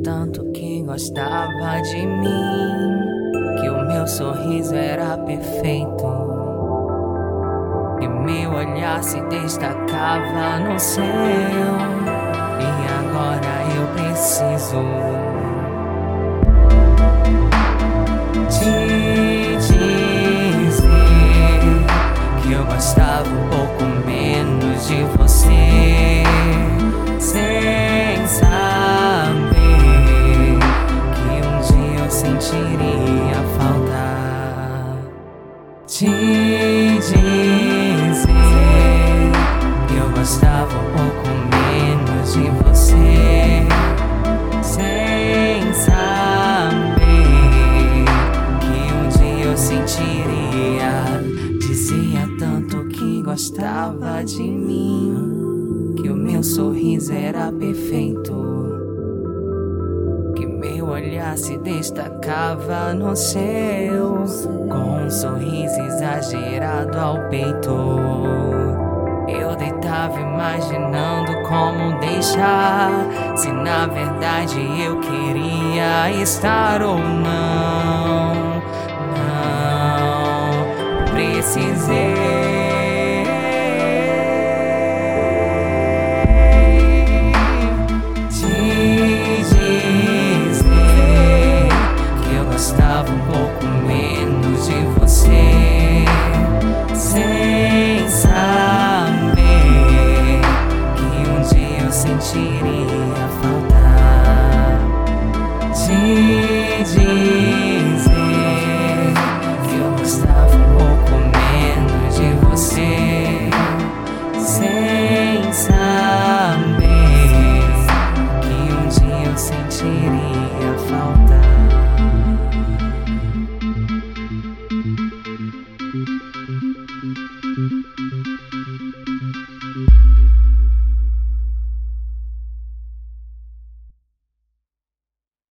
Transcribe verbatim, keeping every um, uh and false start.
tanto que gostava de mim, que o meu sorriso era perfeito, que meu olhar se destacava no céu. E agora eu preciso te dizer que eu gostava um pouco menos de você, sem saber que um dia eu sentiria falta. Te dizer que eu gostava um pouco menos de você, sem saber que um dia eu sentiria. Dizia tanto que gostava de mim, que o meu sorriso era perfeito, que meu olhar se destacava no céu, com um sorriso exagerado ao peito. Eu deitava imaginando como deixar, se na verdade eu queria estar ou não. Não precisei